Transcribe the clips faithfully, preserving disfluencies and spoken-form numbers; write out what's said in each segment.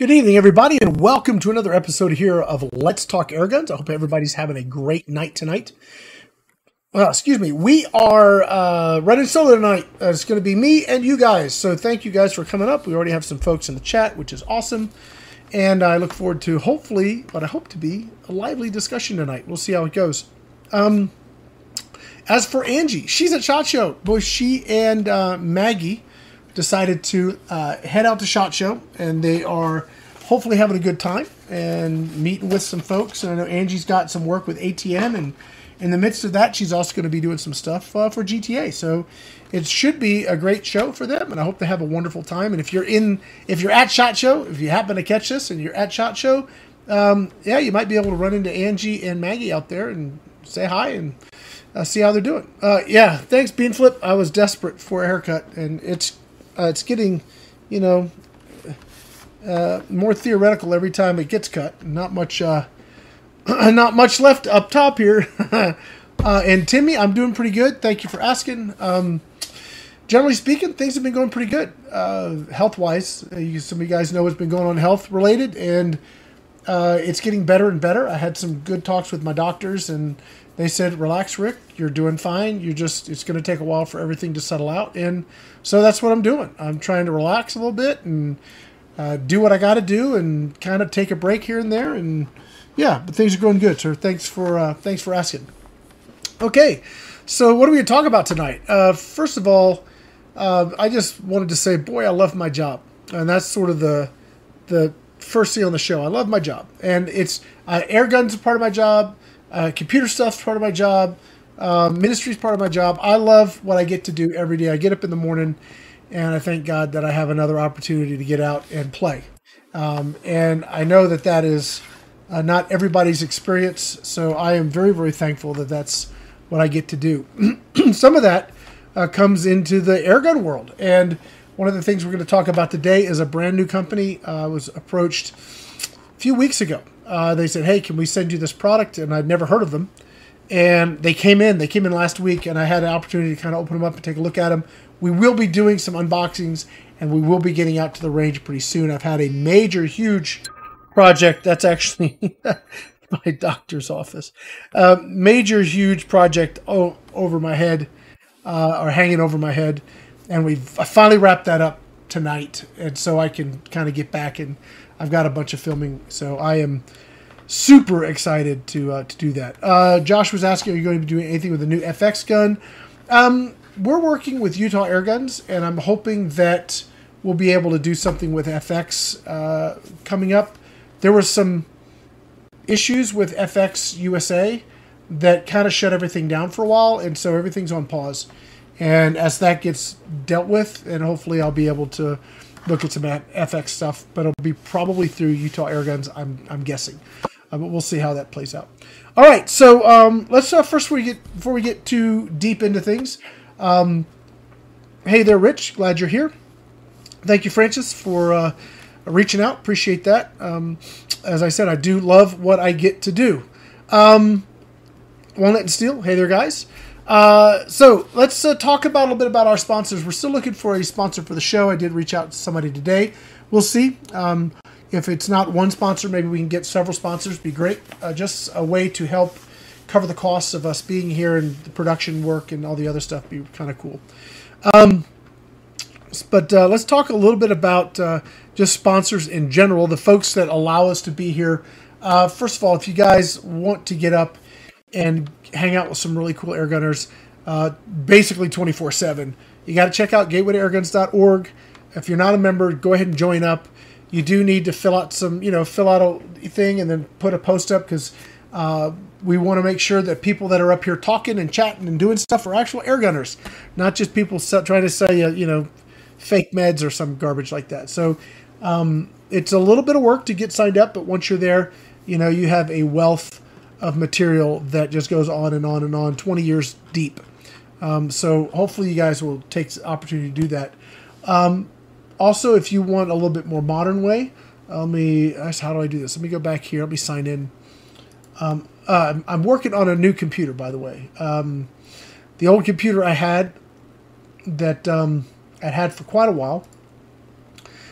Good evening, everybody, and welcome to another episode here of Let's Talk Airguns. I hope everybody's having a great night tonight. Well, excuse me. We are uh, running solo tonight. Uh, it's going to be me and you guys. So thank you guys for coming up. We already have some folks in the chat, which is awesome. And I look forward to hopefully, what I hope to be, a lively discussion tonight. We'll see how it goes. Um, as for Angie, she's at SHOT Show. Both she and uh, Maggie decided to uh, head out to SHOT Show, and they are hopefully having a good time and meeting with some folks. And I know Angie's got some work with A T N, and in the midst of that, she's also going to be doing some stuff uh, for G T A. So it should be a great show for them, and I hope they have a wonderful time. And if you're in, if you're at SHOT Show, if you happen to catch this and you're at SHOT Show, um, yeah, you might be able to run into Angie and Maggie out there and say hi and uh, see how they're doing. Uh, yeah, thanks, Beanflip. I was desperate for a haircut, and it's uh, it's getting, you know, uh, more theoretical every time it gets cut. Not much. Uh, Not much left up top here. uh, and Timmy, I'm doing pretty good. Thank you for asking. Um, generally speaking, things have been going pretty good. Uh, health-wise, uh, you, some of you guys know what's been going on health-related, and uh, it's getting better and better. I had some good talks with my doctors, and they said, relax, Rick, you're doing fine. You're just, it's going to take a while for everything to settle out. And so that's what I'm doing. I'm trying to relax a little bit and uh, do what I got to do and kind of take a break here and there, and yeah, but things are going good, sir. Thanks for uh, thanks for asking. Okay, so what are we going to talk about tonight? Uh, first of all, uh, I just wanted to say, boy, I love my job, and that's sort of the the first thing on the show. I love my job, and it's uh, air guns are part of my job, uh, computer stuff's part of my job, uh, ministry's part of my job. I love what I get to do every day. I get up in the morning, and I thank God that I have another opportunity to get out and play, um, and I know that that is Uh, not everybody's experience, so I am very, very thankful that that's what I get to do. Some of that uh, comes into the airgun world, and one of the things we're going to talk about today is a brand new company. I uh, was approached a few weeks ago. Uh, they said, hey, can we send you this product? And I'd never heard of them. And they came in. They came in last week, and I had an opportunity to kind of open them up and take a look at them. We will be doing some unboxings, and we will be getting out to the range pretty soon. I've had a major, huge project. That's actually my doctor's office. Uh, major, huge project o- over my head, uh, or hanging over my head, and we've I finally wrapped that up tonight, and so I can kind of get back, and I've got a bunch of filming, so I am super excited to uh, to do that. Uh, Josh was asking, are you going to be doing anything with the new F X gun? Um, we're working with Utah Airguns, and I'm hoping that we'll be able to do something with F X uh, coming up. There were some issues with F X U S A that kind of shut everything down for a while, and so everything's on pause. And as that gets dealt with, and hopefully I'll be able to look at some F X stuff, but it'll be probably through Utah Airguns, I'm I'm guessing. Uh, but we'll see how that plays out. All right, so um, let's uh, first before we get before we get too deep into things. Um, hey there, Rich. Glad you're here. Thank you, Francis, for Uh, reaching out. Appreciate that. Um, as I said, I do love what I get to do. Um, Walnut and Steel. Hey there, guys. Uh, so let's uh, talk about a little bit about our sponsors. We're still looking for a sponsor for the show. I did reach out to somebody today. We'll see. Um, if it's not one sponsor, maybe we can get several sponsors. Be great. Uh, just a way to help cover the costs of us being here and the production work and all the other stuff. Be kind of cool. Um, But uh, let's talk a little bit about uh, just sponsors in general, the folks that allow us to be here. Uh, first of all, if you guys want to get up and hang out with some really cool airgunners, uh, basically twenty-four seven, you got to check out gateway to airguns dot org. If you're not a member, go ahead and join up. You do need to fill out some, you know, fill out a thing and then put a post up, because uh, we want to make sure that people that are up here talking and chatting and doing stuff are actual airgunners, not just people trying to sell you, you know, fake meds or some garbage like that. So um, it's a little bit of work to get signed up, but once you're there, you know, you have a wealth of material that just goes on and on and on, twenty years deep. Um, so hopefully you guys will take the opportunity to do that. Um, also, if you want a little bit more modern way, uh, let me, how do I do this? Let me go back here. Let me sign in. Um, uh, I'm working on a new computer, by the way. Um, the old computer I had that, um, I'd had for quite a while,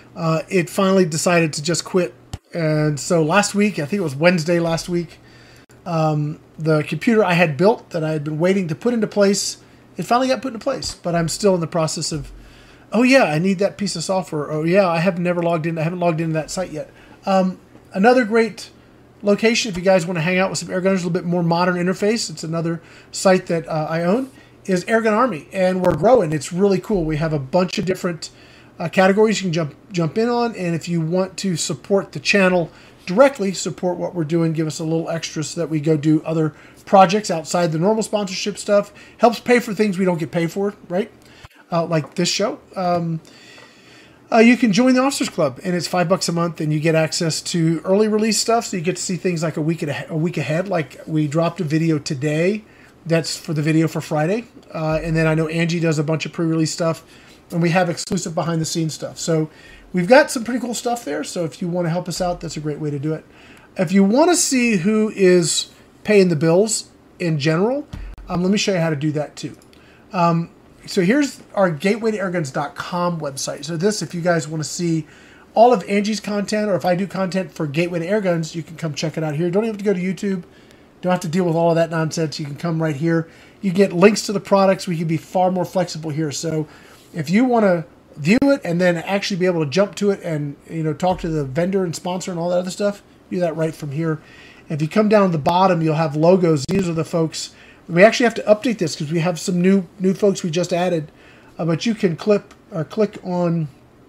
uh, it finally decided to just quit. And so last week, I think it was Wednesday last week, um, the computer I had built that I had been waiting to put into place, it finally got put into place. But I'm still in the process of, oh yeah, I need that piece of software. Oh yeah, I have never logged in. I haven't logged into that site yet. Um, another great location, if you guys want to hang out with some airgunners, a little bit more modern interface, it's another site that uh, I own, is Airgun Army, and we're growing. It's really cool. We have a bunch of different uh, categories you can jump jump in on, and if you want to support the channel directly, support what we're doing, give us a little extra so that we go do other projects outside the normal sponsorship stuff. Helps pay for things we don't get paid for, right? Uh, like this show. Um, Uh, you can join the Officers Club, and it's five bucks a month, and you get access to early release stuff. So you get to see things like a week a, a week ahead. Like we dropped a video today, that's for the video for Friday, uh, and then I know Angie does a bunch of pre-release stuff, and we have exclusive behind-the-scenes stuff. So we've got some pretty cool stuff there. So if you want to help us out, that's a great way to do it. If you want to see who is paying the bills in general, um, let me show you how to do that too. Um, So here's our gateway to airguns dot com website. So this, if you guys want to see all of Angie's content, or if I do content for Gateway to Airguns, you can come check it out here. Don't even have to go to YouTube. Don't have to deal with all of that nonsense. You can come right here. You get links to the products. We can be far more flexible here. So if you want to view it and then actually be able to jump to it and, you know, talk to the vendor and sponsor and all that other stuff, do that right from here. If you come down to the bottom, you'll have logos. These are the folks. We actually have to update this because we have some new new folks we just added. Uh, but you can clip or click on,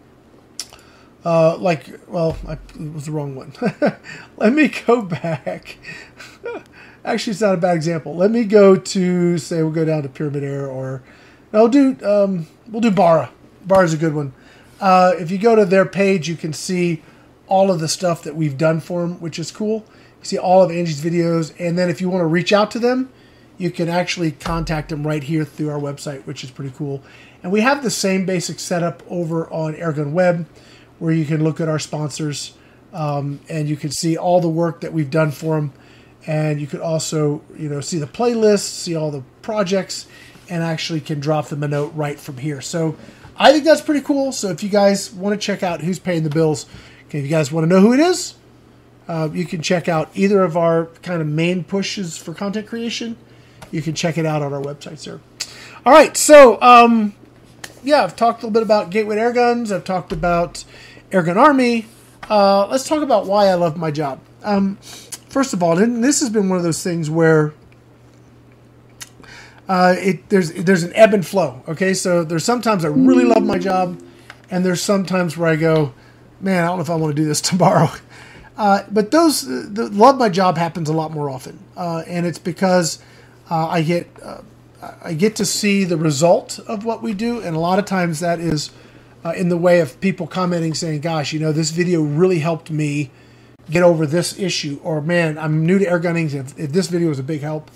uh, like, well, I, it was the wrong one. Let me go back. Actually, it's not a bad example. Let me go to, say, we'll go down to Pyramid Air, or no, we'll do um, we'll do Barra. Barra's a good one. Uh, if you go to their page, you can see all of the stuff that we've done for them, which is cool. You see all of Angie's videos, and then if you want to reach out to them, you can actually contact them right here through our website, which is pretty cool. And we have the same basic setup over on Airgun Web, where you can look at our sponsors, um, and you can see all the work that we've done for them. And you could also, you know, see the playlists, see all the projects, and actually can drop them a note right from here. So I think that's pretty cool. So if you guys want to check out who's paying the bills, okay, if you guys want to know who it is, uh, you can check out either of our kind of main pushes for content creation. You can check it out on our websites there. All right, so um, yeah, I've talked a little bit about Gateway to Airguns. I've talked about Airgun Army. Uh, let's talk about why I love my job. Um, first of all, and this has been one of those things where uh, it there's there's an ebb and flow. Okay, so there's sometimes I really love my job, and there's sometimes where I go, man, I don't know if I want to do this tomorrow. Uh, but those the love my job happens a lot more often, uh, and it's because Uh, I get uh, I get to see the result of what we do, and a lot of times that is uh, in the way of people commenting saying, gosh, you know, this video really helped me get over this issue, or man, I'm new to air gunning, if, if this video was a big help.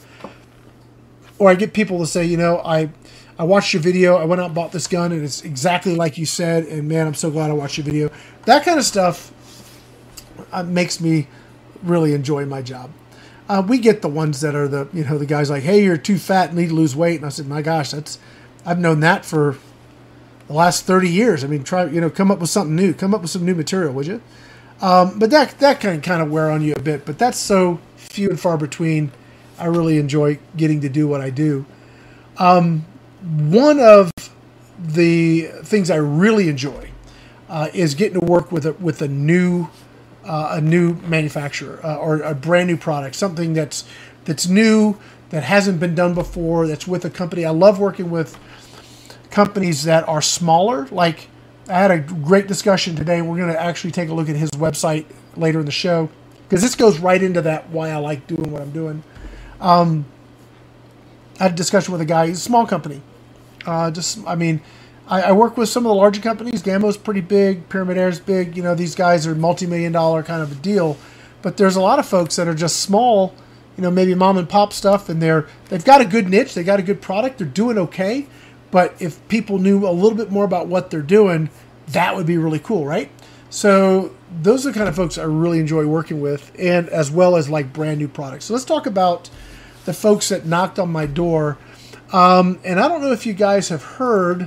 Or I get people to say, you know, I I watched your video, I went out and bought this gun, and it's exactly like you said, and man, I'm so glad I watched your video. That kind of stuff uh, makes me really enjoy my job. Uh, we get the ones that are the, you know, the guys like, hey, you're too fat and need to lose weight. And I said, my gosh, that's, I've known that for the last thirty years. I mean, try, you know, come up with something new, come up with some new material, would you? Um, but that, that can kind of wear on you a bit, but that's so few and far between. I really enjoy getting to do what I do. Um, one of the things I really enjoy uh, is getting to work with a, with a new Uh, a new manufacturer uh, or a brand new product, something that's that's new, that hasn't been done before, that's with a company. I love working with companies that are smaller. Like, I had a great discussion today. We're going to actually take a look at his website later in the show, because this goes right into that, why I like doing what I'm doing. Um, I had a discussion with a guy. He's a small company. Uh, just, I mean, I, I work with some of the larger companies. Gammo's pretty big. Pyramid Air's big. You know, these guys are multi-million dollar kind of a deal. But there's a lot of folks that are just small, you know, maybe mom and pop stuff, and they're, they've got a good niche. They got a good product. They're doing okay. But if people knew a little bit more about what they're doing, that would be really cool, right? So those are the kind of folks I really enjoy working with, and as well as like brand new products. So let's talk about the folks that knocked on my door. Um, and I don't know if you guys have heard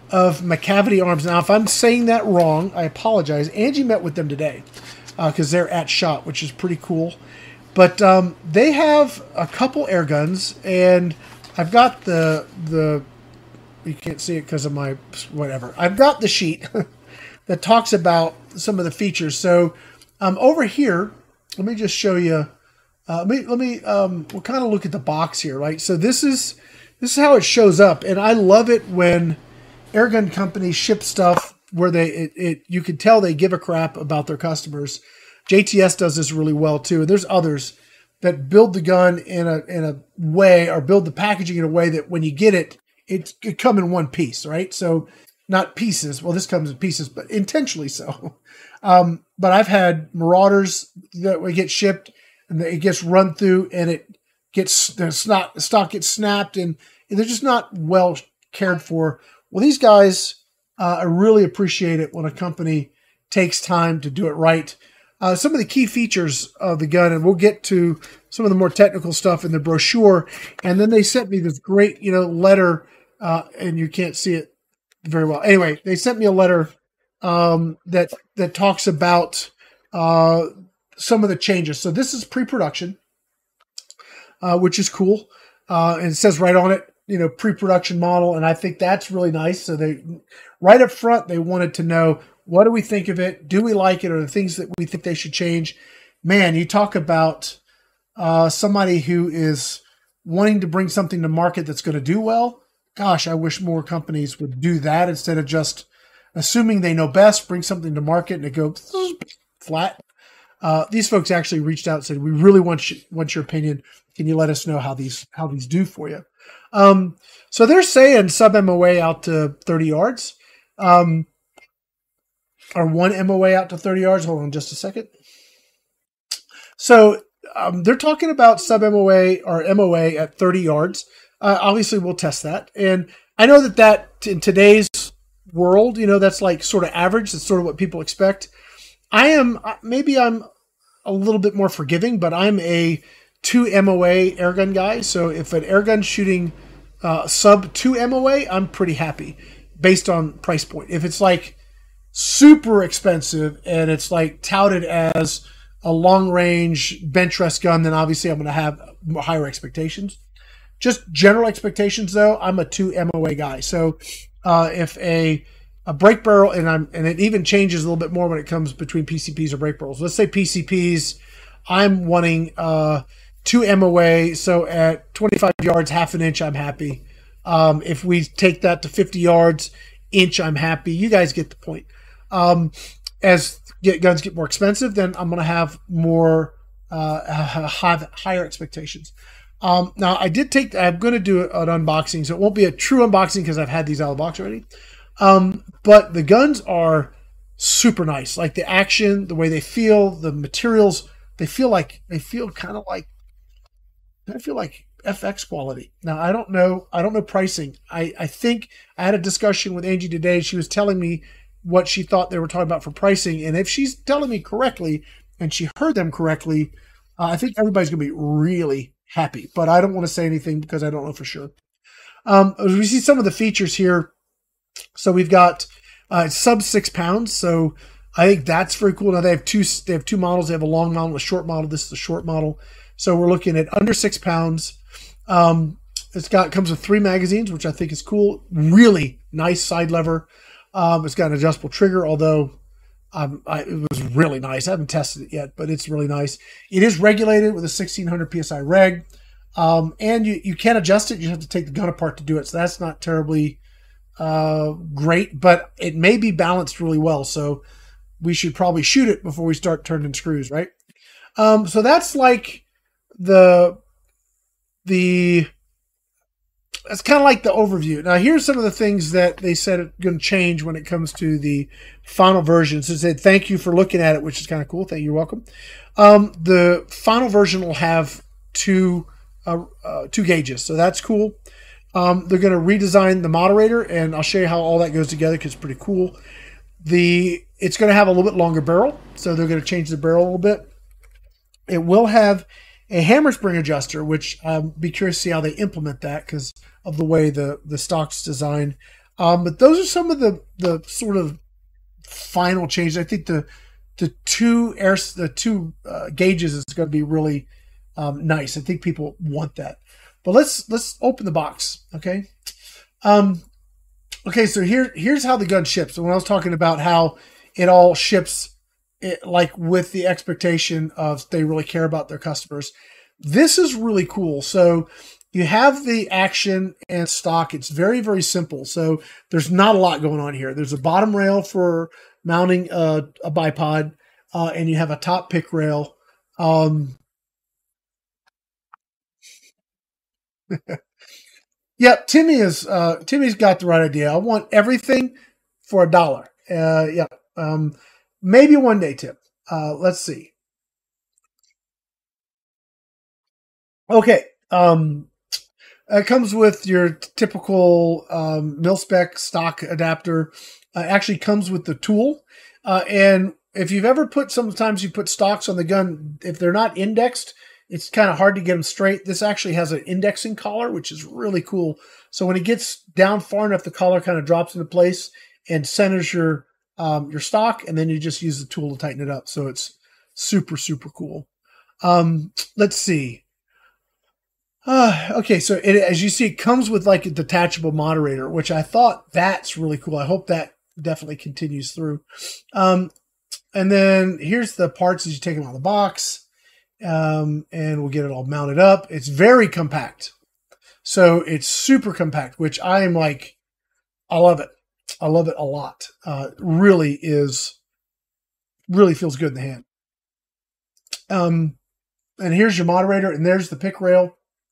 of McCavity Arms. Now, if I'm saying that wrong, I apologize. Angie met with them today because uh, they're at SHOT, which is pretty cool. But um, they have a couple air guns, and I've got the the you can't see it because of my whatever. I've got the sheet that talks about some of the features. So um, over here, let me just show you. Uh, let me let me um, we'll kind of look at the box here, right? So this is this is how it shows up, and I love it when airgun companies ship stuff where they it, it you can tell they give a crap about their customers. J T S does this really well too. There's others that build the gun in a in a way, or build the packaging in a way that when you get it, it it come in one piece, right? So not pieces. Well, this comes in pieces, but intentionally so. Um, but I've had Marauders that we get shipped and it gets run through and it gets the stock stock gets snapped and they're just not well cared for. Well, these guys, uh, I really appreciate it when a company takes time to do it right. Uh, some of the key features of the gun, and we'll get to some of the more technical stuff in the brochure. And then they sent me this great, you know, letter, uh, and you can't see it very well. Anyway, they sent me a letter um, that that talks about uh, some of the changes. So this is pre-production, uh, which is cool, uh, and it says right on it, you know, pre-production model, and I think that's really nice. So they, right up front, they wanted to know, what do we think of it? Do we like it? Or the things that we think they should change? Man, you talk about uh, somebody who is wanting to bring something to market that's going to do well. Gosh, I wish more companies would do that instead of just assuming they know best, bring something to market and it go flat. Uh, these folks actually reached out and said, we really want, you, want your opinion. Can you let us know how these how these do for you? Um, so they're saying sub M O A out to thirty yards. Um, or one M O A out to thirty yards. Hold on just a second. So um, they're talking about sub M O A or M O A at thirty yards. Uh, obviously, we'll test that. And I know that that in today's world, you know, that's like sort of average. That's sort of what people expect. I am, maybe I'm a little bit more forgiving, but I'm a two M O A airgun guy. So if an airgun shooting uh, sub two M O A, I'm pretty happy based on price point. If it's like super expensive and it's like touted as a long range bench rest gun, then obviously I'm going to have higher expectations. Just general expectations though, I'm a two M O A guy. So uh, if a a break barrel, and I'm and it even changes a little bit more when it comes between P C Ps or break barrels. Let's say P C Ps, I'm wanting uh, two M O A. So at twenty-five yards, half an inch, I'm happy. Um, if we take that to fifty yards, inch, I'm happy. You guys get the point. Um, as get, guns get more expensive, then I'm going to have more, uh, have higher expectations. Um, now I did take, I'm going to do an unboxing, so it won't be a true unboxing because I've had these out of the box already. Um, but the guns are super nice. Like the action, the way they feel, the materials, they feel like, they feel kind of like, I feel like F X quality. Now I don't know, I don't know pricing. I, I think I had a discussion with Angie today. She was telling me what she thought they were talking about for pricing. And if she's telling me correctly and she heard them correctly, uh, I think everybody's going to be really happy. But I don't want to say anything because I don't know for sure. Um, we see some of the features here. So we've got uh, sub six pounds. So I think that's very cool. Now they have two, they have two models. They have a long model, a short model. This is a short model. So we're looking at under six pounds. Um, it's got, comes with three magazines, which I think is cool. Really nice side lever. Um, it's got an adjustable trigger, although um, I, it was really nice. I haven't tested it yet, but it's really nice. It is regulated with a sixteen hundred P S I reg, um, and you, you can adjust it. You have to take the gun apart to do it, so that's not terribly uh, great, but it may be balanced really well, so we should probably shoot it before we start turning screws, right? Um, so that's like the... the It's kind of like the overview. Now, here's some of the things that they said are going to change when it comes to the final version. So it said, thank you for looking at it, which is kind of cool. Thank you. You're welcome. Um, the final version will have two uh, uh, two gauges. So that's cool. Um, they're going to redesign the moderator, and I'll show you how all that goes together because it's pretty cool. The It's going to have a little bit longer barrel, so they're going to change the barrel a little bit. It will have a hammer spring adjuster, which I'll be curious to see how they implement that because of the way the, the stock's designed. Um, but those are some of the, the sort of final changes. I think the the two air the two uh, gauges is going to be really um, nice. I think people want that. But let's let's open the box, okay? Um, okay, so here here's how the gun ships. And when I was talking about how it all ships, it, like with the expectation of they really care about their customers. This is really cool. So you have the action and stock. It's very, very simple. So there's not a lot going on here. There's a bottom rail for mounting a, a bipod, uh, and you have a top pick rail. Um, yeah, Timmy is uh, Timmy's got the right idea. I want everything for a dollar. Uh, yeah, um, maybe one day, Tim. Uh, let's see. Okay. Um, it comes with your typical um, mil-spec stock adapter. Uh, actually comes with the tool. Uh, and if you've ever put, sometimes you put stocks on the gun, if they're not indexed, it's kind of hard to get them straight. This actually has an indexing collar, which is really cool. So when it gets down far enough, the collar kind of drops into place and centers your um, your stock, and then you just use the tool to tighten it up. So it's super, super cool. Um, let's see. Uh, okay, so it, as you see, it comes with like a detachable moderator, which I thought that's really cool. I hope that definitely continues through. Um, and then here's the parts as you take them out of the box, um, and we'll get it all mounted up. It's very compact. So it's super compact, which I am like, I love it. I love it a lot. Uh, really is, really feels good in the hand. Um, and here's your moderator, and there's the pick rail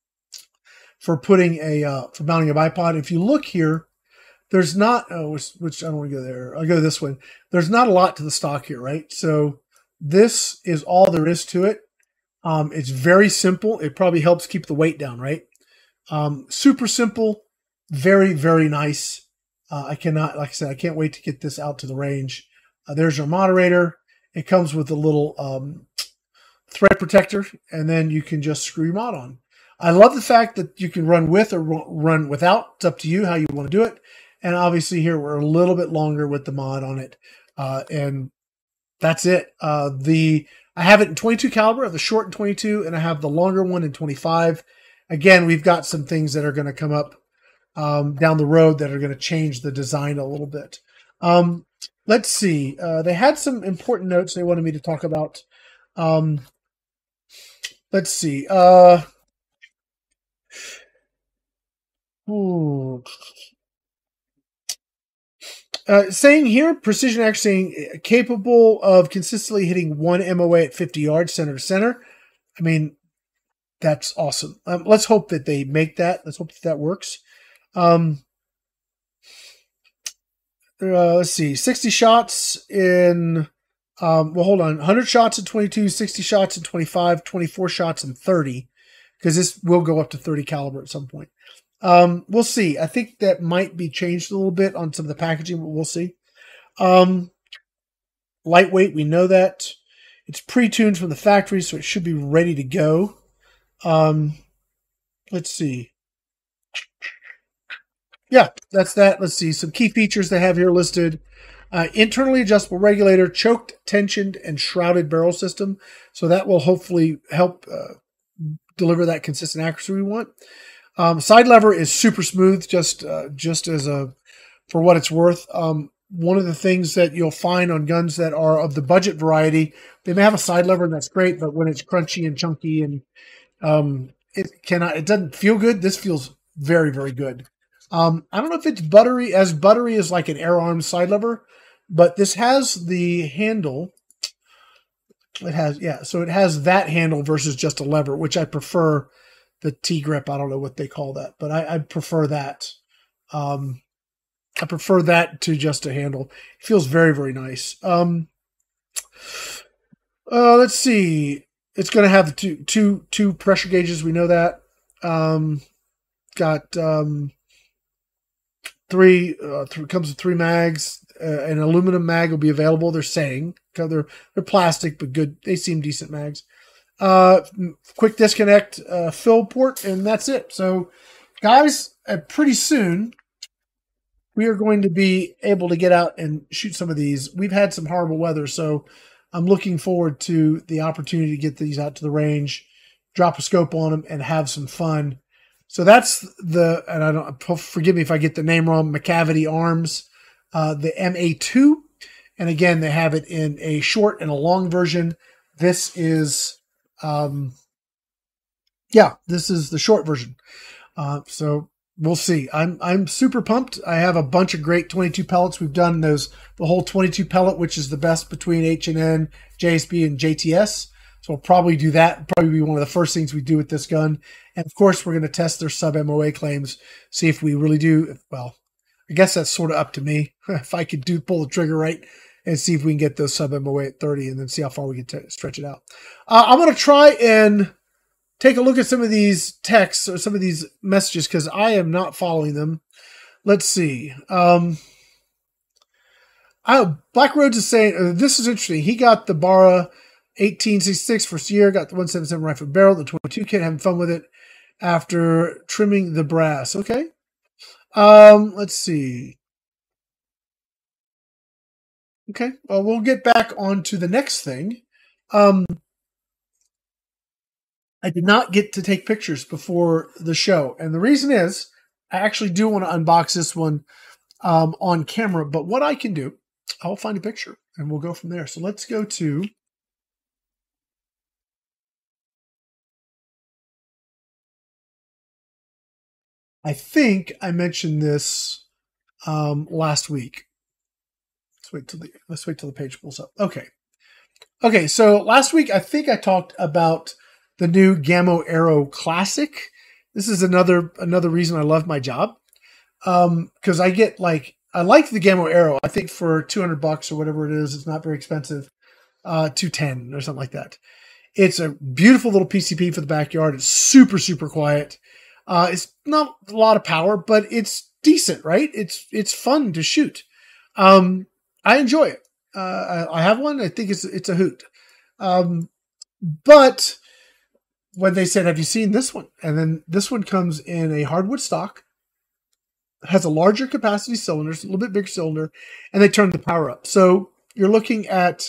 for putting a uh, for mounting a bipod. If you look here, there's not oh, which, which I don't want to go there. I'll go this one. There's not a lot to the stock here, right? So this is all there is to it. Um, it's very simple. It probably helps keep the weight down, right? Um, super simple, very very nice. Uh, I cannot, like I said, I can't wait to get this out to the range. Uh, there's your moderator. It comes with a little um, thread protector, and then you can just screw your mod on. I love the fact that you can run with or run without. It's up to you how you want to do it. And obviously here we're a little bit longer with the mod on it. Uh, and that's it. Uh, the I have it in twenty-two caliber, I have the short in twenty-two, and I have the longer one in twenty-five. Again, we've got some things that are going to come up um, down the road that are going to change the design a little bit. Um, let's see. Uh, they had some important notes they wanted me to talk about. Um, let's see. Uh, Ooh. Uh, saying here, precision action saying capable of consistently hitting one M O A at fifty yards, center to center. I mean, that's awesome. Um, let's hope that they make that. Let's hope that that works. Um, uh, let's see, sixty shots in, um, well, hold on, one hundred shots in twenty-two, sixty shots in twenty-five, twenty-four shots in thirty, because this will go up to thirty caliber at some point. Um, we'll see. I think that might be changed a little bit on some of the packaging, but we'll see. Um, lightweight, we know that. It's pre-tuned from the factory, so it should be ready to go. Um, let's see. Yeah, that's that. Let's see. Some key features they have here listed. Uh, internally adjustable regulator, choked, tensioned, and shrouded barrel system. So that will hopefully help uh, deliver that consistent accuracy we want. Um, side lever is super smooth, just uh, just as a for what it's worth. Um, one of the things that you'll find on guns that are of the budget variety, they may have a side lever and that's great, but when it's crunchy and chunky and um, it cannot, it doesn't feel good. This feels very very good. Um, I don't know if it's buttery as buttery as like an Air Arms side lever, but this has the handle. It has yeah, so it has that handle versus just a lever, which I prefer. The T-grip, I don't know what they call that, but I, I prefer that. Um, I prefer that to just a handle. It feels very, very nice. Um, uh, let's see. It's going to have two, two, two pressure gauges. We know that. Um, got um, three. Uh, th- comes with three mags. Uh, an aluminum mag will be available. They're saying they're they're plastic, but good. They seem decent mags. Uh, quick disconnect, uh, fill port, and that's it. So, guys, uh, pretty soon, we are going to be able to get out and shoot some of these. We've had some horrible weather, so I'm looking forward to the opportunity to get these out to the range, drop a scope on them, and have some fun. So that's the, and I don't, forgive me if I get the name wrong, McCavity Arms, uh, the M A two. And again, they have it in a short and a long version. This is, um, yeah, this is the short version. Uh, so we'll see. I'm I'm super pumped. I have a bunch of great twenty-two pellets. We've done those, the whole twenty-two pellet, which is the best between H and N, J S B, and J T S. So we'll probably do that. Probably be one of the first things we do with this gun. And of course, we're going to test their sub-M O A claims, see if we really do. Well, I guess that's sort of up to me. If I could do pull the trigger right and see if we can get those sub-M O A at thirty and then see how far we can t- stretch it out. Uh, I'm going to try and take a look at some of these texts or some of these messages because I am not following them. Let's see. Um, I, Black Roads is saying, uh, this is interesting. He got the Barra eighteen sixty-six first year, got the one seventy-seven rifle barrel, the twenty-two kit, having fun with it after trimming the brass. Okay. Um, let's see. Okay. Well, we'll get back on to the next thing. Um, I did not get to take pictures before the show. And the reason is I actually do want to unbox this one um, on camera. But what I can do, I'll find a picture and we'll go from there. So let's go to I think I mentioned this um, last week. Let's wait till the let's wait till the page pulls up. Okay. Okay, so last week I think I talked about the new Gammo Aero Classic. This is another another reason I love my job. Um, because I get like I like the Gammo Aero. I think for two hundred bucks or whatever it is, it's not very expensive. Uh two ten or something like that. It's a beautiful little P C P for the backyard. It's super super quiet. Uh, it's not a lot of power, but it's decent, right? It's it's fun to shoot. Um, I enjoy it. Uh, I, I have one. I think it's it's a hoot. Um, but when they said, "Have you seen this one?" and then this one comes in a hardwood stock, has a larger capacity cylinder, a little bit bigger cylinder, and they turn the power up. So you're looking at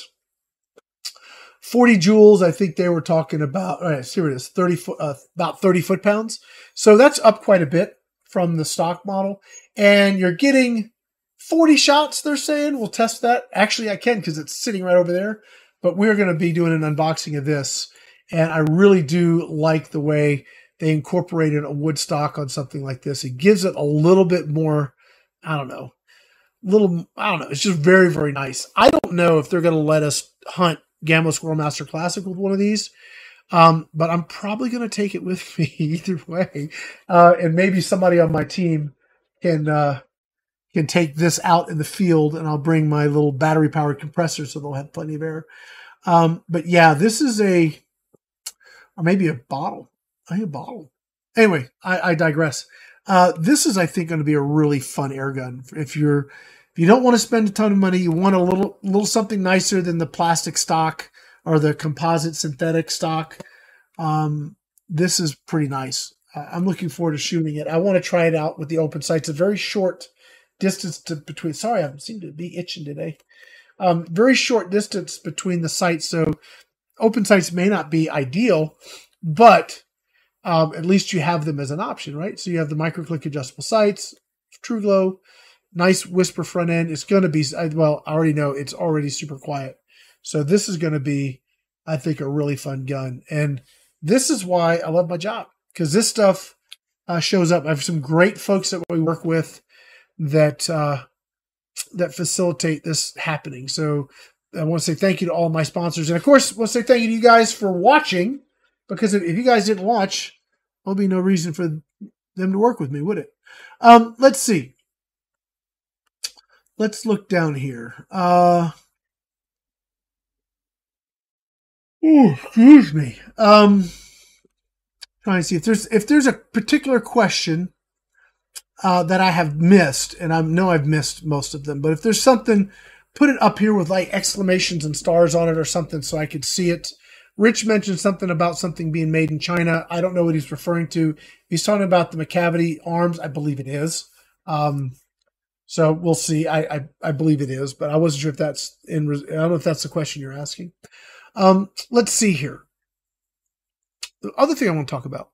forty joules. I think they were talking about, all right, here it is, thirty foot, uh, about thirty foot pounds. So that's up quite a bit from the stock model. And you're getting forty shots, they're saying. We'll test that. Actually, I can because it's sitting right over there. But we're going to be doing an unboxing of this. And I really do like the way they incorporated a wood stock on something like this. It gives it a little bit more, I don't know, little, I don't know. It's just very, very nice. I don't know if they're going to let us hunt Gammo Squirrel Master Classic with one of these. Um, but I'm probably going to take it with me either way. Uh, and maybe somebody on my team can, uh, can take this out in the field and I'll bring my little battery powered compressor so they'll have plenty of air. Um, but yeah, this is a, or maybe a bottle. I think a bottle. Anyway, I, I digress. Uh, this is, I think, going to be a really fun air gun. If you're, if you don't want to spend a ton of money, you want a little, little something nicer than the plastic stock or the composite synthetic stock. Um, this is pretty nice. Uh, I'm looking forward to shooting it. I want to try it out with the open sights. A very short distance to between. Sorry, I seem to be itching today. Um, very short distance between the sights, so open sights may not be ideal, but um, at least you have them as an option, right? So you have the micro click adjustable sights, True Glow, nice whisper front end. It's going to be, well, I already know it's already super quiet. So this is going to be, I think, a really fun gun. And this is why I love my job, because this stuff uh, shows up. I have some great folks that we work with that uh, that facilitate this happening. So I want to say thank you to all my sponsors. And of course, I want to say thank you to you guys for watching, because if, if you guys didn't watch, there'll be no reason for them to work with me, would it? Um, let's see. Let's look down here. Uh, ooh, excuse me. Um, trying to see if there's if there's a particular question uh, that I have missed, and I know I've missed most of them. But if there's something, put it up here with like exclamations and stars on it or something, so I could see it. Rich mentioned something about something being made in China. I don't know what he's referring to. He's talking about the McCavity arms. I believe it is. Um, So we'll see. I, I, I believe it is, but I wasn't sure if that's in, I don't know if that's the question you're asking. Um, let's see here. The other thing I want to talk about.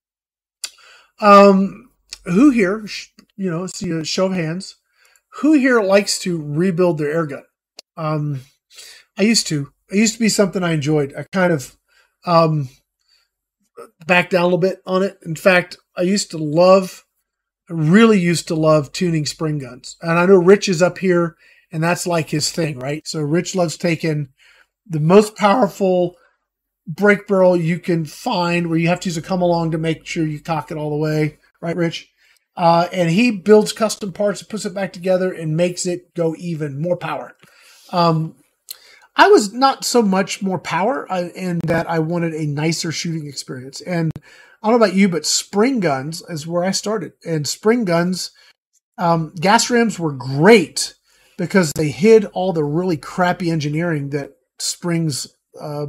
Um, who here, you know, see a show of hands, who here likes to rebuild their air gun? Um, I used to. It used to be something I enjoyed. I kind of um, backed down a little bit on it. In fact, I used to love, I really used to love tuning spring guns. And I know Rich is up here, and that's like his thing, right? So Rich loves taking the most powerful break barrel you can find where you have to use a come along to make sure you cock it all the way, right, Rich? Uh, and he builds custom parts and puts it back together and makes it go even more power. Um, I was not so much more power in that I wanted a nicer shooting experience. And I don't know about you, but spring guns is where I started. And spring guns, um, gas rams were great because they hid all the really crappy engineering that springs uh,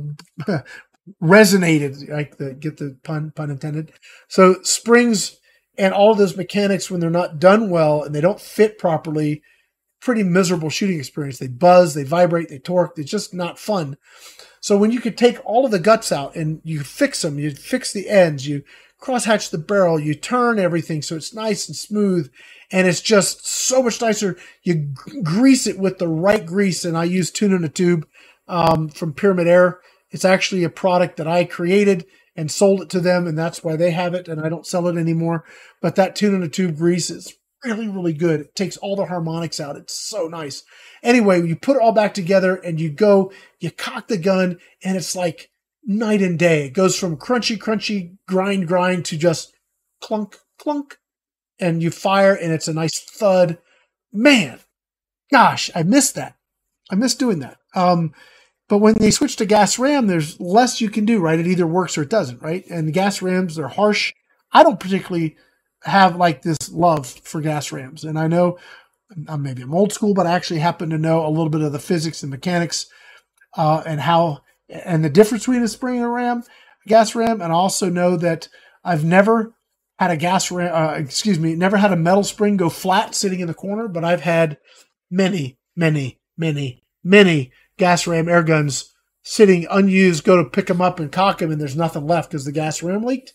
resonated, like the get the pun pun intended. So springs and all those mechanics, when they're not done well and they don't fit properly, pretty miserable shooting experience. They buzz, they vibrate, they torque. It's just not fun. So when you could take all of the guts out and you fix them, you fix the ends, you crosshatch the barrel, you turn everything so it's nice and smooth, and it's just so much nicer. You g- grease it with the right grease, and I use Tune in a Tube um, from Pyramid Air. It's actually a product that I created and sold it to them, and that's why they have it, and I don't sell it anymore. But that Tune in a Tube grease is really, really good. It takes all the harmonics out. It's so nice. Anyway, you put it all back together and you go, you cock the gun, and it's like night and day. It goes from crunchy, crunchy, grind, grind to just clunk, clunk, and you fire, and it's a nice thud. Man, gosh, I miss that. I miss doing that. Um, but when they switch to gas ram, there's less you can do, right? It either works or it doesn't, right? And the gas rams, they're harsh. I don't particularly have like this love for gas rams. And I know I'm maybe I'm old school, but I actually happen to know a little bit of the physics and mechanics uh, and how, and the difference between a spring and a ram, a gas ram. And I also know that I've never had a gas ram, uh, excuse me, never had a metal spring go flat sitting in the corner, but I've had many, many, many, many gas ram air guns sitting unused, go to pick them up and cock them, and there's nothing left because the gas ram leaked.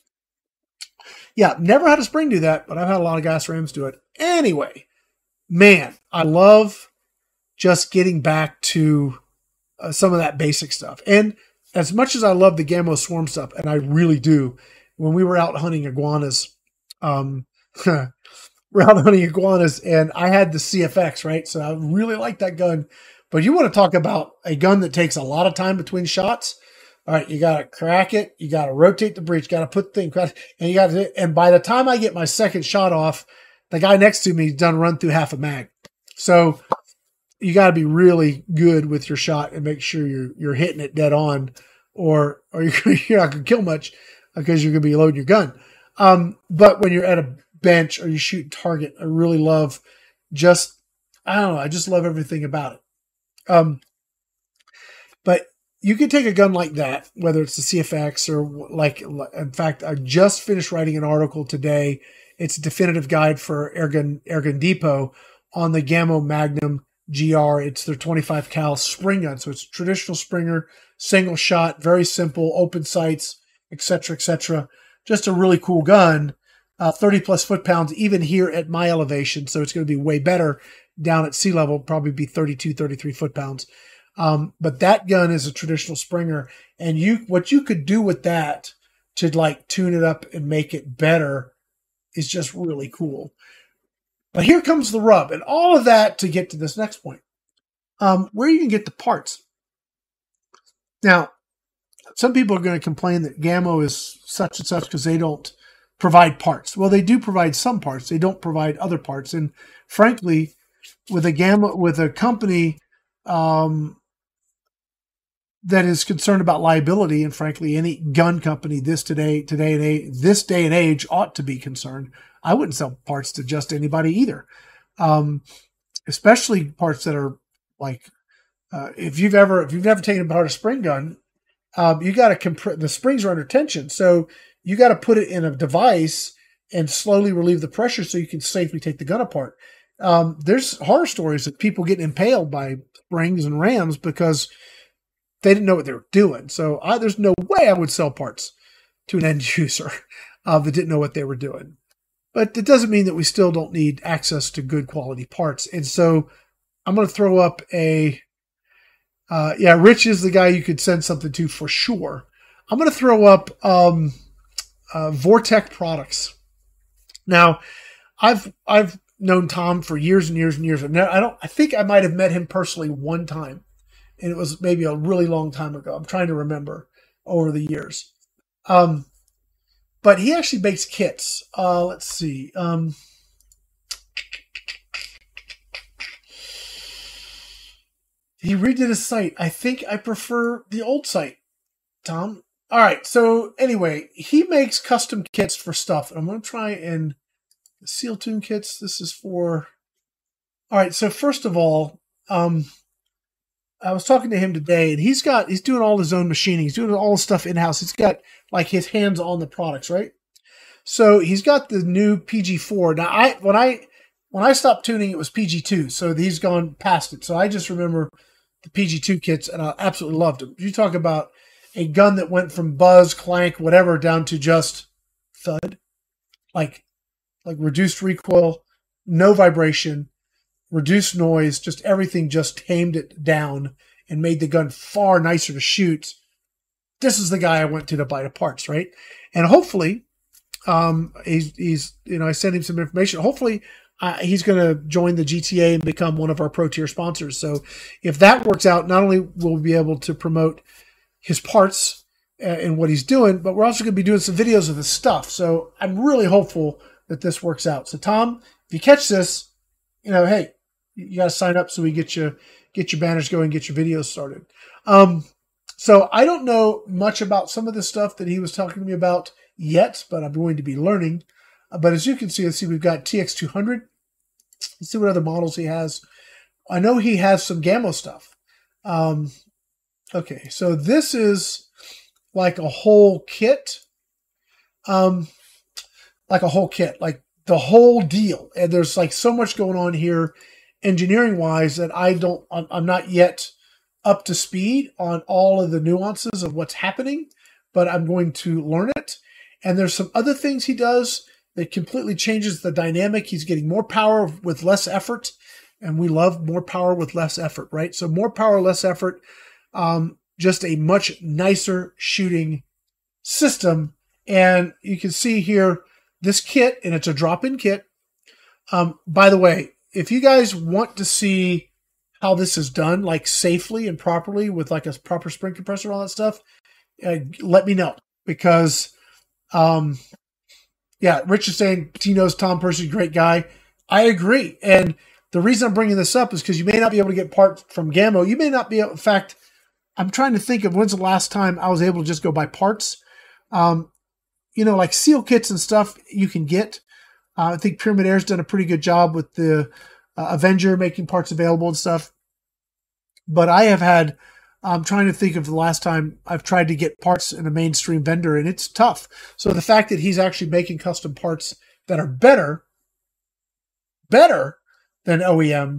Yeah, never had a spring do that, but I've had a lot of gas rams do it. Anyway, man, I love just getting back to uh, some of that basic stuff. And as much as I love the Gammo Swarm stuff, and I really do, when we were out hunting iguanas, um, we're out hunting iguanas, and I had the C F X, right? So I really like that gun. But you want to talk about a gun that takes a lot of time between shots? All right, you got to crack it. You got to rotate the breech. Got to put the thing, and you got to. And by the time I get my second shot off, the guy next to me done run through half a mag. So you got to be really good with your shot and make sure you're you're hitting it dead on, or or you're, you're not gonna kill much because you're gonna be loading your gun. Um, but when you're at a bench or you shoot target, I really love just I don't know. I just love everything about it. Um, but you can take a gun like that, whether it's the C F X or like, in fact, I just finished writing an article today. It's a definitive guide for Airgun, Airgun Depot on the Gammo Magnum G R. It's their twenty-five cal spring gun. So it's a traditional Springer, single shot, very simple, open sights, et cetera, et cetera. Just a really cool gun, uh, thirty plus foot pounds, even here at my elevation. So it's going to be way better down at sea level, probably be thirty-two, thirty-three foot pounds. Um, but that gun is a traditional Springer, and you, what you could do with that to like tune it up and make it better is just really cool. But here comes the rub, and all of that to get to this next point, um, where you can get the parts. Now, some people are going to complain that Gammo is such and such because they don't provide parts. Well, they do provide some parts. They don't provide other parts. And frankly, with a Gammo, with a company, um, that is concerned about liability, and frankly, any gun company this today, today and age, this day and age ought to be concerned. I wouldn't sell parts to just anybody either, um, especially parts that are like uh, if you've ever if you've never taken apart a spring gun, um, you got to compress. The springs are under tension, so you got to put it in a device and slowly relieve the pressure so you can safely take the gun apart. Um, there's horror stories of people getting impaled by springs and rams because they didn't know what they were doing. So I, there's no way I would sell parts to an end user uh, that didn't know what they were doing. But it doesn't mean that we still don't need access to good quality parts. And so I'm going to throw up a, uh, yeah, Rich is the guy you could send something to for sure. I'm going to throw up um, uh, Vortec Products. Now, I've I've known Tom for years and years and years. Now, I don't. I think I might have met him personally one time, and it was maybe a really long time ago. I'm trying to remember over the years. Um, but he actually makes kits. Uh, let's see. Um, he redid his site. I think I prefer the old site, Tom. All right. So anyway, he makes custom kits for stuff. And I'm going to try and Seal Tune kits. This is for. All right. So first of all, um, I was talking to him today, and he's got he's doing all his own machining. He's doing all the stuff in house. He's got like his hands on the products, right? So he's got the new P G four. Now, I when I when I stopped tuning, it was P G two. So he's gone past it. So I just remember the P G two kits, and I absolutely loved them. You talk about a gun that went from buzz, clank, whatever, down to just thud, like like reduced recoil, no vibration, reduced noise, just everything just tamed it down and made the gun far nicer to shoot. This is the guy I went to to buy the parts, right? And hopefully, um, he's, he's you know, I sent him some information. Hopefully, uh, he's going to join the G T A and become one of our pro tier sponsors. So if that works out, not only will we be able to promote his parts uh, and what he's doing, but we're also going to be doing some videos of his stuff. So I'm really hopeful that this works out. So Tom, if you catch this, you know, hey, you got to sign up so we get you get your banners going, get your videos started. Um, so I don't know much about some of the stuff that he was talking to me about yet, but I'm going to be learning. Uh, but as you can see, let's see, we've got T X two hundred. Let's see what other models he has. I know he has some Gammo stuff. Um, okay, so this is like a whole kit. Um, like a whole kit, like the whole deal. And there's like so much going on here engineering wise that I don't, I'm, I'm not yet up to speed on all of the nuances of what's happening, but I'm going to learn it. And there's some other things he does that completely changes the dynamic. He's getting more power with less effort. And we love more power with less effort, right? So more power, less effort, um, just a much nicer shooting system. And you can see here this kit, and it's a drop-in kit. Um, by the way, if you guys want to see how this is done, like safely and properly with like a proper spring compressor and all that stuff, uh, let me know. Because, um, yeah, Rich is saying he knows Tom Percy, great guy. I agree. And the reason I'm bringing this up is because you may not be able to get parts from Gammo. You may not be able, in fact, I'm trying to think of when's the last time I was able to just go buy parts. Um, you know, like seal kits and stuff you can get. Uh, I think Pyramid Air's done a pretty good job with the uh, Avenger making parts available and stuff. But I have had, I'm trying to think of the last time I've tried to get parts in a mainstream vendor, and it's tough. So the fact that he's actually making custom parts that are better, better than O E M,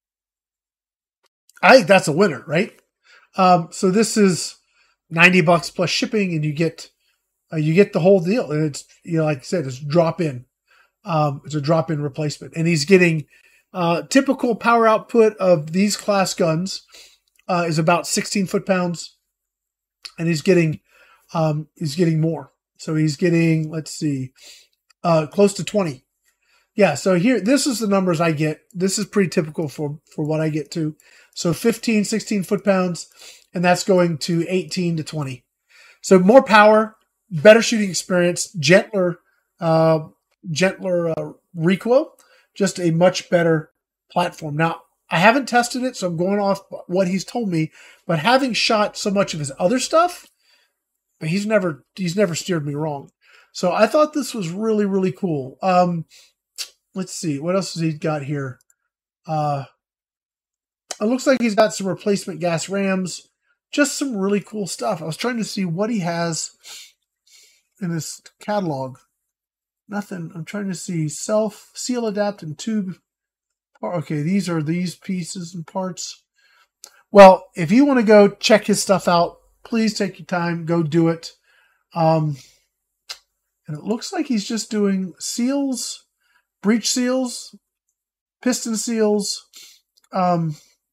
I think that's a winner, right? Um, so this is ninety bucks plus shipping, and you get uh, you get the whole deal. And it's, you know, like I said, it's drop in. Um, it's a drop in replacement, and he's getting uh, typical power output of these class guns uh, is about sixteen foot pounds, and he's getting um, he's getting more. So he's getting, let's see, uh, close to twenty. Yeah, so here, this is the numbers I get. This is pretty typical for, for what I get to. So fifteen, sixteen foot pounds, and that's going to eighteen to twenty. So more power, better shooting experience, gentler, uh, gentler uh, recoil, just a much better platform. Now, I haven't tested it, so I'm going off what he's told me, but having shot so much of his other stuff, but he's never, he's never steered me wrong. So I thought this was really, really cool. Um, Let's see. What else has he got here? Uh, it looks like he's got some replacement gas rams. Just some really cool stuff. I was trying to see what he has in his catalog. Nothing. I'm trying to see self, seal, adapt, and tube. Okay, these are these pieces and parts. Well, if you want to go check his stuff out, please take your time, go do it. Um, and it looks like he's just doing seals, breech seals, piston seals. Um,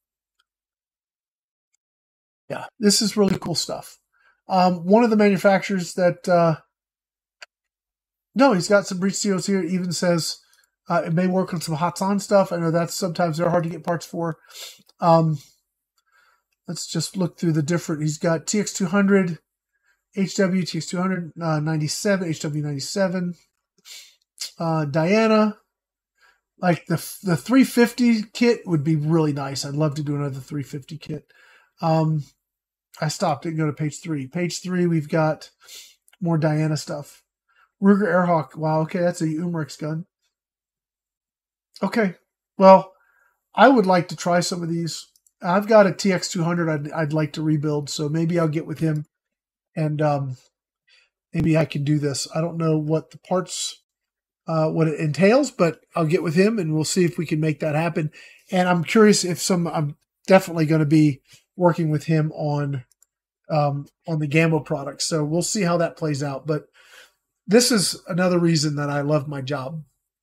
yeah, this is really cool stuff. Um, one of the manufacturers that, uh, no, he's got some breech seals here. It even says uh, it may work on some Hatsan stuff. I know that's sometimes they're hard to get parts for. Um, let's just look through the different. He's got T X two hundred, H W, T X two hundred, uh, ninety-seven, H W ninety-seven, uh, Diana. Like the the three fifty kit would be really nice. I'd love to do another three fifty kit. Um, I stopped. Didn't go to page three. Page three, we've got more Diana stuff. Ruger Airhawk. Wow, okay, that's a Umarex gun. Okay, well, I would like to try some of these. I've got a T X two hundred I'd, I'd like to rebuild, so maybe I'll get with him, and um, maybe I can do this. I don't know what the parts, uh, what it entails, but I'll get with him, and we'll see if we can make that happen. And I'm curious if some, I'm definitely going to be working with him on um, on the Gamma products, so we'll see how that plays out. But this is another reason that I love my job.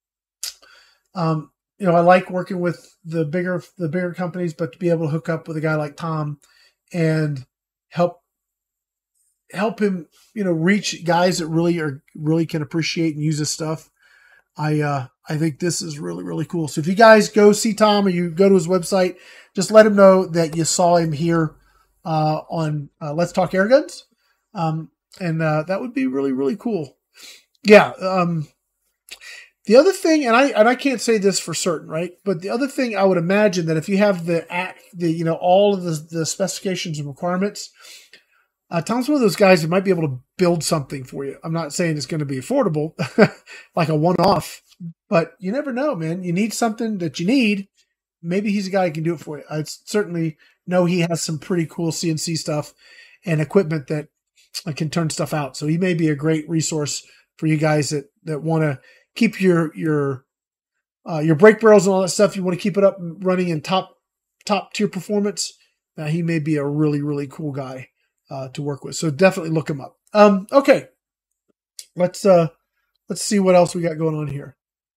Um, you know, I like working with the bigger the bigger companies, but to be able to hook up with a guy like Tom and help help him, you know, reach guys that really are really can appreciate and use his stuff. I uh, I think this is really really cool. So if you guys go see Tom or you go to his website, just let him know that you saw him here uh, on uh, Let's Talk Airguns, um, and uh, that would be really really cool. Yeah. Um, the other thing, and I and I can't say this for certain, right? But the other thing, I would imagine that if you have the act, the you know all of the, the specifications and requirements, uh, Tom's one of those guys that might be able to build something for you. I'm not saying it's going to be affordable, like a one-off, but you never know, man. You need something that you need. Maybe he's a guy who can do it for you. I certainly know he has some pretty cool C N C stuff and equipment that can turn stuff out. So he may be a great resource for you guys that that want to keep your your uh, your brake barrels and all that stuff. You want to keep it up and running in top top tier performance. Uh, he may be a really really cool guy uh, to work with. So definitely look him up. Um, okay, let's uh, let's see what else we got going on here.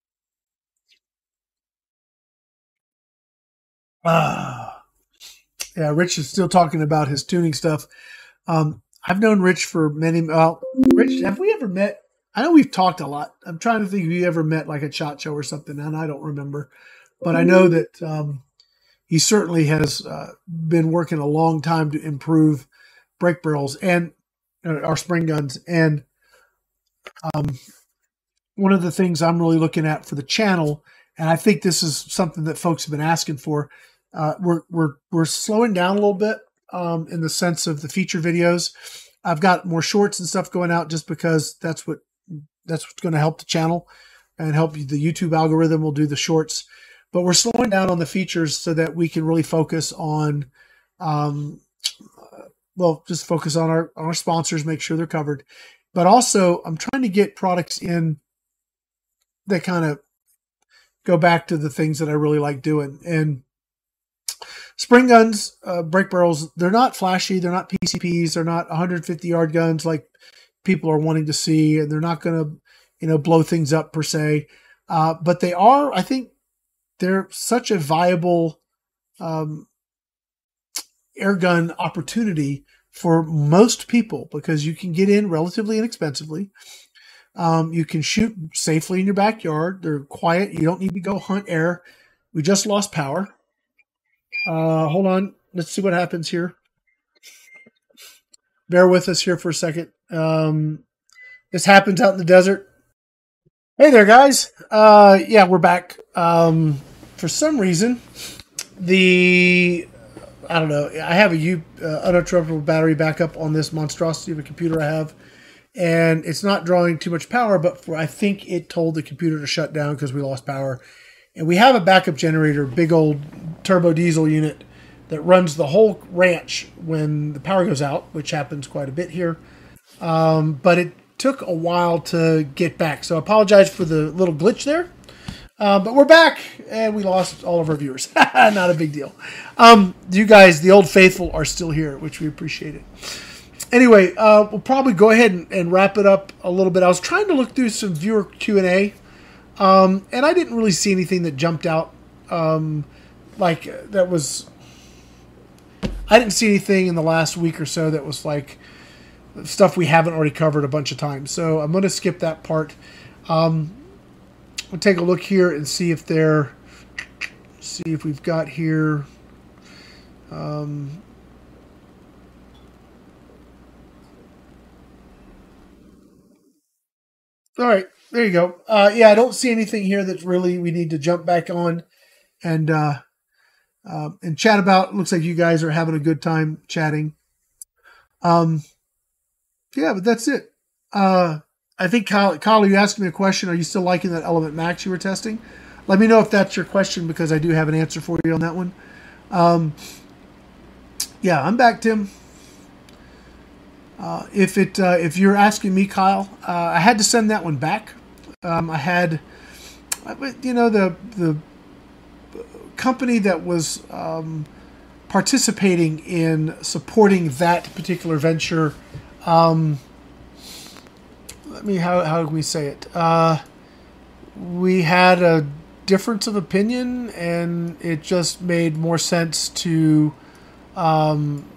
Ah, yeah, Rich is still talking about his tuning stuff. Um, I've known Rich for many. Well, Rich, have we ever met? I know we've talked a lot. I'm trying to think if you ever met like a SHOT Show or something, and I don't remember. But I know that um, he certainly has uh, been working a long time to improve brake barrels and uh, our spring guns. And um, one of the things I'm really looking at for the channel, and I think this is something that folks have been asking for, uh, we're we're we're slowing down a little bit um, in the sense of the feature videos. I've got more shorts and stuff going out just because that's what that's what's going to help the channel and help the YouTube algorithm will do the shorts. But we're slowing down on the features so that we can really focus on, um, well, just focus on our, on our sponsors, make sure they're covered. But also, I'm trying to get products in that kind of go back to the things that I really like doing. And spring guns, uh, brake barrels, they're not flashy. They're not P C Ps. They're not one hundred fifty yard guns like people are wanting to see, and they're not going to, you know, blow things up per se. Uh, but they are, I think they're such a viable um, air gun opportunity for most people because you can get in relatively inexpensively. Um, you can shoot safely in your backyard. They're quiet. You don't need to go hunt air. We just lost power. Uh, hold on. Let's see what happens here. Bear with us here for a second. Um, this happens out in the desert. Hey there, guys. Uh, yeah, we're back. Um, for some reason, the I don't know. I have a U uh, uninterruptible battery backup on this monstrosity of a computer I have, and it's not drawing too much power. But for, I think it told the computer to shut down because we lost power. And we have a backup generator, big old turbo diesel unit that runs the whole ranch when the power goes out, which happens quite a bit here. Um, but it took a while to get back. So I apologize for the little glitch there. Uh, but we're back, and we lost all of our viewers. Not a big deal. Um, you guys, the old faithful, are still here, which we appreciate it. Anyway, uh, we'll probably go ahead and, and wrap it up a little bit. I was trying to look through some viewer Q and A, um, and I didn't really see anything that jumped out. Um, like, uh, that was... I didn't see anything in the last week or so that was like stuff we haven't already covered a bunch of times. So I'm going to skip that part. Um, we'll take a look here and see if they're, see if we've got here. Um, all right, there you go. Uh, yeah, I don't see anything here that's really we need to jump back on and uh, uh, and chat about. It looks like you guys are having a good time chatting. Um, yeah, but that's it. Uh, I think, Kyle, Kyle, you asked me a question. Are you still liking that Element Max you were testing? Let me know if that's your question, because I do have an answer for you on that one. Um, yeah, I'm back, Tim. Uh, if it uh, if you're asking me, Kyle, uh, I had to send that one back. Um, I had, you know, the the company that was um, participating in supporting that particular venture. Um, let me how how do we say it? Uh, we had a difference of opinion, and it just made more sense to um,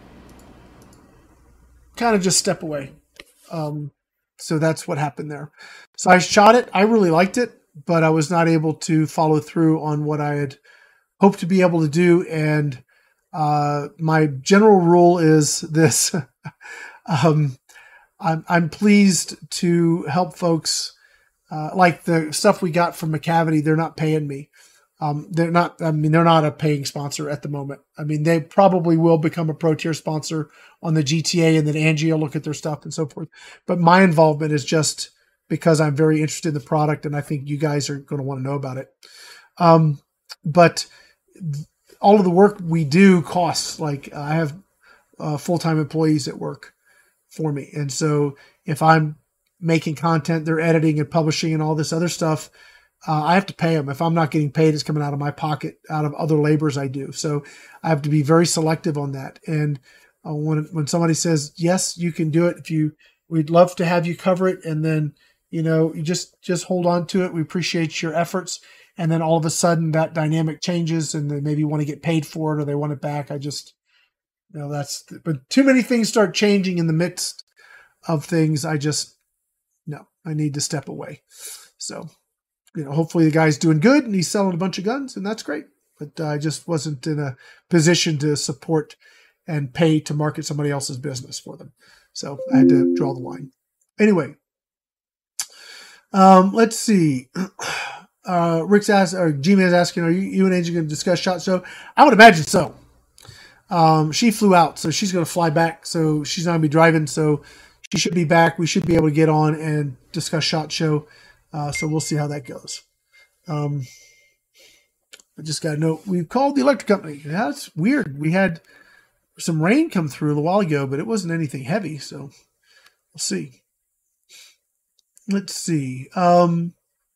kind of just step away. Um, so that's what happened there. So I shot it. I really liked it, but I was not able to follow through on what I had hoped to be able to do. And uh, my general rule is this. um, I'm, I'm pleased to help folks. Uh, like the stuff we got from McCavity, they're not paying me. Um, they're not, I mean, they're not a paying sponsor at the moment. I mean, they probably will become a pro tier sponsor on the G T A, and then Angie will look at their stuff and so forth. But my involvement is just because I'm very interested in the product, and I think you guys are going to want to know about it. Um, but all of the work we do costs. Like, I have uh, full-time employees that work for me. And so if I'm making content, they're editing and publishing and all this other stuff, uh, I have to pay them. If I'm not getting paid, it's coming out of my pocket, out of other labors I do. So I have to be very selective on that. And uh, when when somebody says, yes, you can do it, if you, we'd love to have you cover it. And then, you know, you just, just hold on to it. We appreciate your efforts. And then all of a sudden that dynamic changes, and they maybe want to get paid for it, or they want it back. I just, you know, that's, but too many things start changing in the midst of things. I just, no, I need to step away. So, you know, hopefully the guy's doing good and he's selling a bunch of guns, and that's great. But uh, I just wasn't in a position to support and pay to market somebody else's business for them. So I had to draw the line. Anyway, um, let's see. Uh, Rick's asked, or G-Man is asking, are you, you and Angie going to discuss SHOT Show? I would imagine so. Um, she flew out, so she's going to fly back. So she's not going to be driving. So she should be back. We should be able to get on and discuss SHOT Show. Uh, so we'll see how that goes. Um, I just got to know, we've called the electric company. Yeah, that's weird. We had some rain come through a little while ago, but it wasn't anything heavy. So we'll see. Let's see. Um,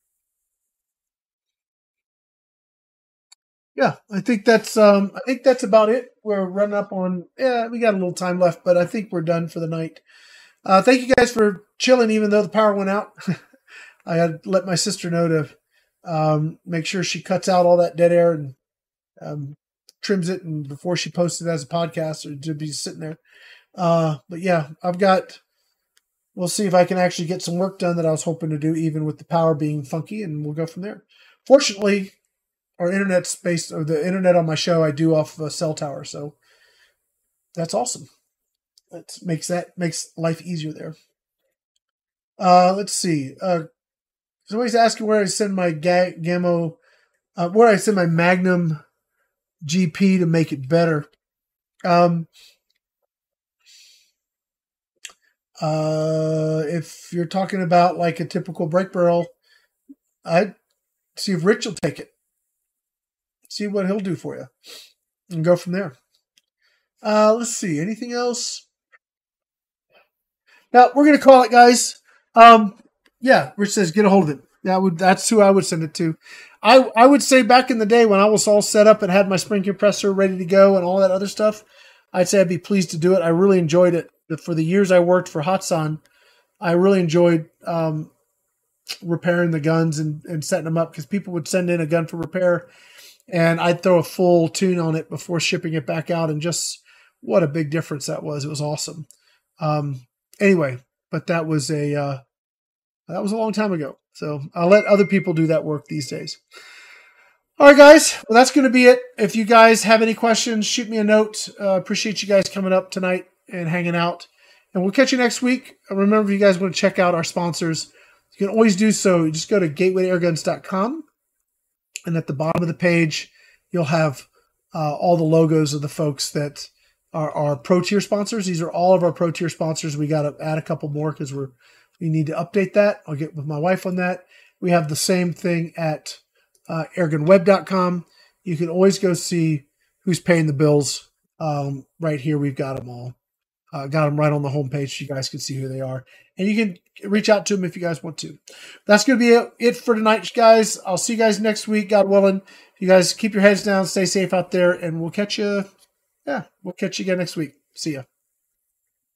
yeah, I think that's, um, I think that's about it. We're running up on, yeah, we got a little time left, but I think we're done for the night. Uh, thank you guys for chilling, even though the power went out. I had to let my sister know to um, make sure she cuts out all that dead air and um, trims it, and before she posts it as a podcast, or to be sitting there. Uh, but yeah, I've got, we'll see if I can actually get some work done that I was hoping to do, even with the power being funky, and we'll go from there. Fortunately, our internet's based, or the internet on my show I do off of a cell tower, so that's awesome. That makes that makes life easier there. Uh, let's see. Uh, somebody's asking where I send my ga- Gammo, uh, where I send my Magnum G P to make it better. Um, uh, if you're talking about like a typical brake barrel, I'd see if Rich will take it. See what he'll do for you, and go from there. Uh, let's see. Anything else? Now we're gonna call it, guys. Um, yeah, Rich says get a hold of it. That would that's who I would send it to. I I would say back in the day when I was all set up and had my spring compressor ready to go and all that other stuff, I'd say I'd be pleased to do it. I really enjoyed it. For the years I worked for Hatsan, I really enjoyed um, repairing the guns and, and setting them up because people would send in a gun for repair and I'd throw a full tune on it before shipping it back out. And just what a big difference that was. It was awesome. Um, anyway, but that was a, uh, that was a long time ago. So I'll let other people do that work these days. All right, guys. Well, that's going to be it. If you guys have any questions, shoot me a note. Uh, appreciate you guys coming up tonight and hanging out. And we'll catch you next week. Remember, if you guys want to check out our sponsors, you can always do so. You just go to gateway airguns dot com. And at the bottom of the page, you'll have uh, all the logos of the folks that are our Pro Tier sponsors. These are all of our Pro Tier sponsors. We got to add a couple more because we're we need to update that. I'll get with my wife on that. We have the same thing at uh, airgun web dot com. You can always go see who's paying the bills. Um, right here, we've got them all. Uh, got them right on the homepage so you guys can see who they are. And you can reach out to them if you guys want to. That's going to be it for tonight, guys. I'll see you guys next week, God willing. You guys keep your heads down, stay safe out there, and we'll catch you. Yeah, we'll catch you again next week. See ya.